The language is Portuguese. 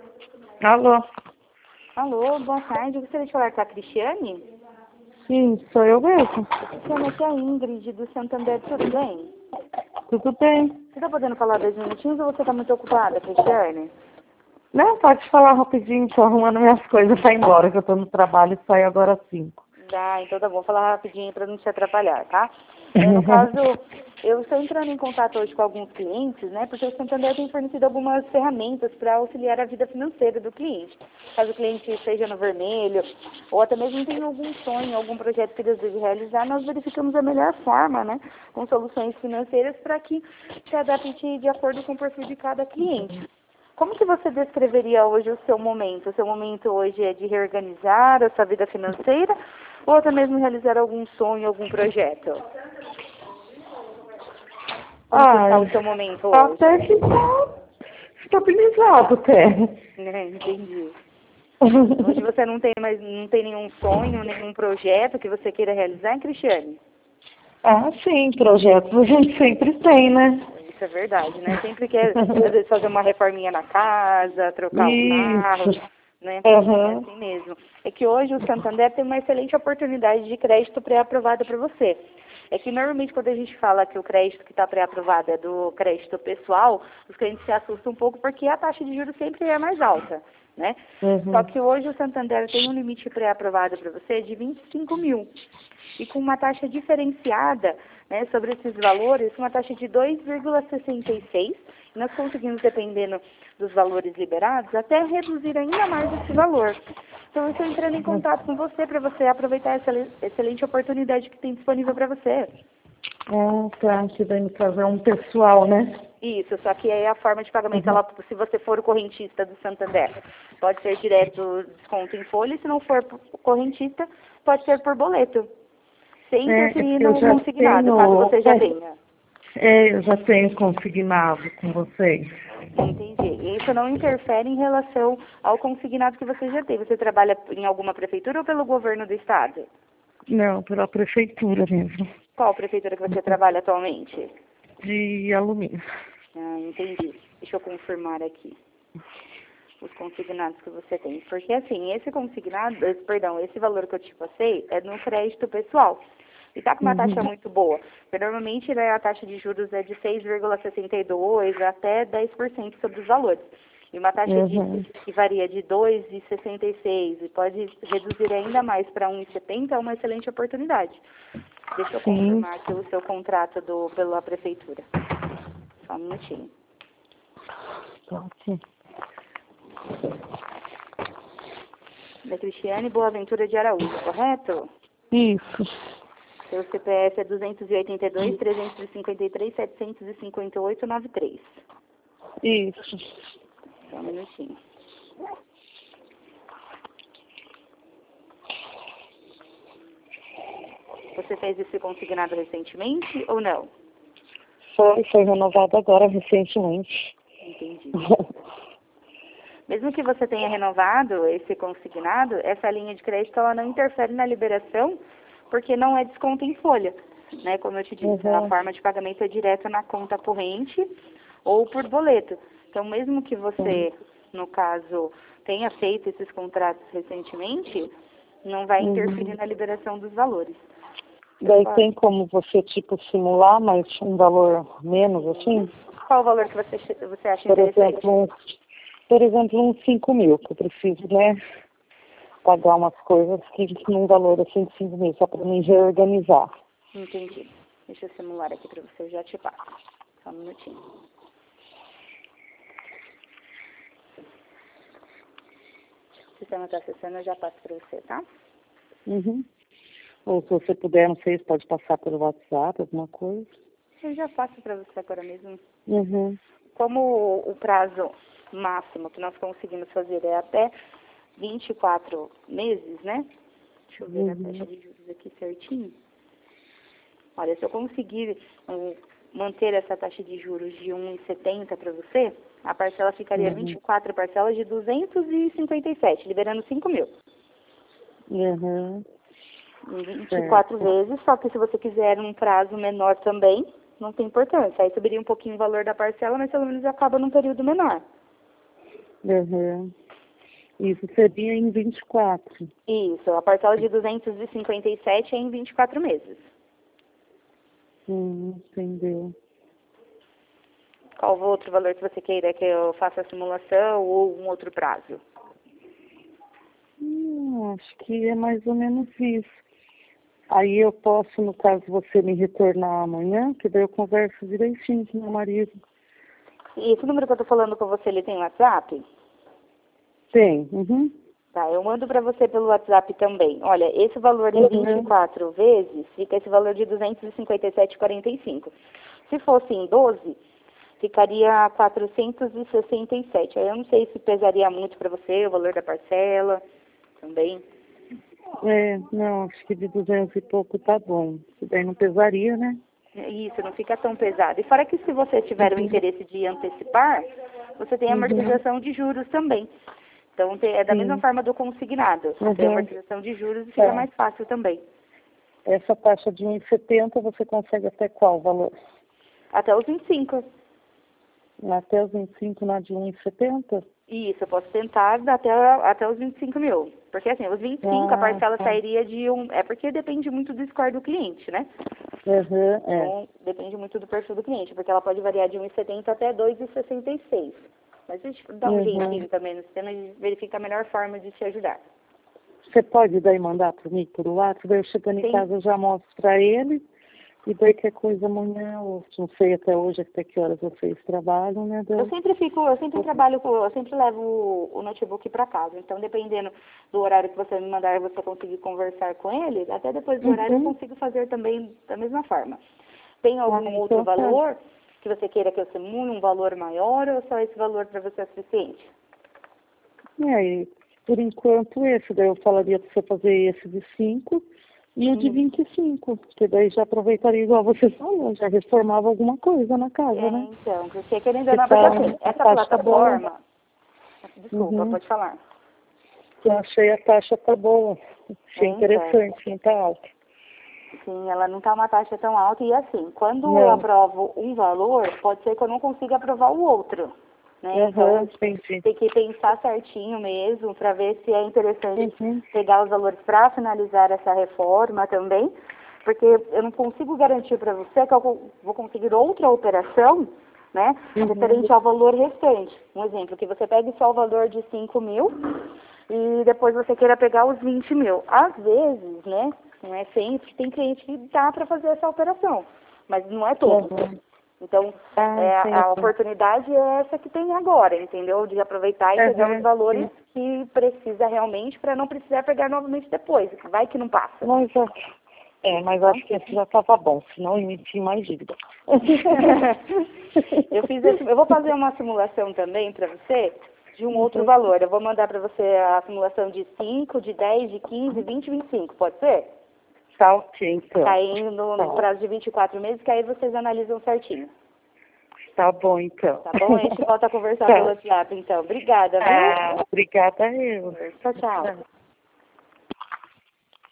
Alô? Alô, boa tarde. Eu gostaria de falar com a Cristiane. Sim, sou eu mesmo. Cristiane, aqui é a Ingrid do Santander. Tudo bem? Tudo bem? Você está podendo falar 2 minutinhos ou você está muito ocupada, Cristiane? Não, pode falar rapidinho, tô arrumando minhas coisas pra ir embora, que eu tô no trabalho e saio agora às 5. Então tá bom. Vou falar rapidinho para não te atrapalhar, tá? No caso, eu estou entrando em contato hoje com alguns clientes, né? Porque o Santander tem fornecido algumas ferramentas para auxiliar a vida financeira do cliente. Caso o cliente esteja no vermelho, ou até mesmo tenha algum sonho, algum projeto que deseje realizar, nós verificamos a melhor forma, né? Com soluções financeiras para que se adapte de acordo com o perfil de cada cliente. Como que você descreveria hoje o seu momento? O seu momento hoje é de reorganizar a sua vida financeira ou até mesmo realizar algum sonho, algum projeto? Como que está o seu momento hoje? Até que tá estabilizado até. Entendi. Hoje você não tem nenhum sonho, nenhum projeto que você queira realizar, hein, Cristiane? Ah, sim, projetos a gente sempre tem, né? Isso é verdade, né? Sempre quer, às vezes, fazer uma reforminha na casa, trocar o carro, Isso. né? Uhum. É assim mesmo. É que hoje o Santander tem uma excelente oportunidade de crédito pré-aprovado para você. É que normalmente quando a gente fala que o crédito que está pré-aprovado é do crédito pessoal, os clientes se assustam um pouco porque a taxa de juros sempre é mais alta, né? Só que hoje o Santander tem um limite pré-aprovado para você de 25 mil. E com uma taxa diferenciada, né, sobre esses valores, uma taxa de 2,66, e nós conseguimos, dependendo dos valores liberados, até reduzir ainda mais esse valor. Então, eu estou entrando em contato com você para você aproveitar essa excelente oportunidade que tem disponível para você. Ah, tá, que daí no caso é um pessoal, né? Isso, só que aí a forma de pagamento, ela, se você for o correntista do Santander, pode ser direto desconto em folha, e se não for correntista, pode ser por boleto. Sem interferir Eu no já consignado, caso você já tenha. eu já tenho consignado com vocês. Entendi. Isso não interfere em relação ao consignado que você já tem. Você trabalha em alguma prefeitura ou pelo governo do estado? Não, pela prefeitura mesmo. Qual prefeitura que você trabalha atualmente? De alumínio. Ah, entendi. Deixa eu confirmar aqui os consignados que você tem. Porque assim, esse valor que eu te passei é no crédito pessoal. E está com uma taxa muito boa. Porque normalmente, né, a taxa de juros é de 6,62% até 10% sobre os valores. E uma taxa que varia de 2,66% e pode reduzir ainda mais para 1,70% é uma excelente oportunidade. Deixa eu confirmar aqui o seu contrato pela prefeitura. Só um minutinho. Pode. Da Cristiane Boaventura de Araújo, correto? Isso. Seu CPF é 282-353-758-93. Isso. Só um minutinho. Você fez esse consignado recentemente ou não? Foi renovado agora recentemente. Entendi. Mesmo que você tenha renovado esse consignado, essa linha de crédito ela não interfere na liberação, porque não é desconto em folha, né? Como eu te disse, a forma de pagamento é direto na conta corrente ou por boleto. Então, mesmo que você, no caso, tenha feito esses contratos recentemente, não vai interferir na liberação dos valores. Daí tem como você, tipo, simular, mas um valor menos, assim? Qual o valor que você acha interessante? Por exemplo, uns 5 mil, que eu preciso, né, pagar umas coisas que num valor assim de 5 mil, só para mim reorganizar. Entendi. Deixa eu simular aqui para você, eu já te passo. Só um minutinho. O sistema está acessando, eu já passo para você, tá? Ou se você puder, não sei, pode passar pelo WhatsApp, alguma coisa. Eu já passo para você agora mesmo. Como o prazo máximo que nós conseguimos fazer é até 24 meses, né? Deixa eu ver a taxa de juros aqui certinho. Olha, se eu conseguir manter essa taxa de juros de 1,70 para você, a parcela ficaria 24 parcelas de 257, liberando 5 mil. Em 24 vezes, só que se você quiser um prazo menor também, não tem importância. Aí subiria um pouquinho o valor da parcela, mas pelo menos acaba num período menor. Uhum. Isso seria em 24. Isso, a parcela de 257 é em 24 meses. Entendeu. Qual o outro valor que você queira que eu faça a simulação ou um outro prazo? Acho que é mais ou menos isso. Aí eu posso, no caso, você me retornar amanhã, que daí eu converso direitinho com meu marido. E esse número que eu tô falando com você, ele tem WhatsApp? Tem. Uhum. Tá, eu mando para você pelo WhatsApp também. Olha, esse valor em 24 vezes, fica esse valor de 257,45. Se fosse em 12, ficaria 467. Aí eu não sei se pesaria muito para você o valor da parcela também. Não, acho que de 200 e pouco tá bom. Isso daí não pesaria, né? Isso, não fica tão pesado. E fora que se você tiver o interesse de antecipar, você tem a amortização de juros também. Então, é da mesma forma do consignado. Você tem a amortização de juros e fica mais fácil também. Essa taxa de 1,70 você consegue até qual valor? Até os 25. Até os 25 na de 1,70? Isso, eu posso tentar até os 25 mil. Porque assim, os 25 a parcela sairia de um... É porque depende muito do score do cliente, né? Então, depende muito do perfil do cliente, porque ela pode variar de 1,70 até 2,66. Mas a gente dá um jeitinho também no sistema e verifica a melhor forma de te ajudar. Você pode daí mandar para mim por WhatsApp, daí eu chegando em casa eu já mostro para ele, e daí que coisa amanhã, ou não sei até hoje, até que horas vocês trabalham, né? Eu sempre trabalho eu sempre levo o notebook para casa. Então, dependendo do horário que você me mandar e você conseguir conversar com ele, até depois do horário eu consigo fazer também da mesma forma. Tem algum outro valor que você queira que eu simule, um valor maior, ou só esse valor para você é suficiente? E por enquanto esse, daí eu falaria para você fazer esse de 5 e o de 25, porque daí já aproveitaria igual você falou, já reformava alguma coisa na casa, né? Então, porque querendo ou não, porque assim, essa plataforma... Desculpa, pode falar. Eu achei a taxa tá boa, achei interessante, não tá alta. Sim, ela não está uma taxa tão alta. E assim, quando eu aprovo um valor, pode ser que eu não consiga aprovar o outro. Né? Então, tem que pensar certinho mesmo para ver se é interessante pegar os valores para finalizar essa reforma também. Porque eu não consigo garantir para você que eu vou conseguir outra operação, né, referente ao valor restante. Um exemplo, que você pegue só o valor de 5 mil e depois você queira pegar os 20 mil. Às vezes, né, não é sempre, tem cliente que dá para fazer essa operação, mas não é todo. Então, a oportunidade é essa que tem agora, entendeu? De aproveitar e pegar os valores que precisa realmente para não precisar pegar novamente depois. Vai que não passa. Mas acho que esse já estava bom, senão eu emiti mais dívida. Eu vou fazer uma simulação também para você de um outro valor. Eu vou mandar para você a simulação de 5, de 10, de 15, 20 e 25, pode ser? Tá ok, então. Tá aí no prazo de 24 meses, que aí vocês analisam certinho. Tá bom, então. Tá bom? A gente volta a conversar pelo WhatsApp, então. Obrigada, viu? Obrigada eu. Tchau, tchau.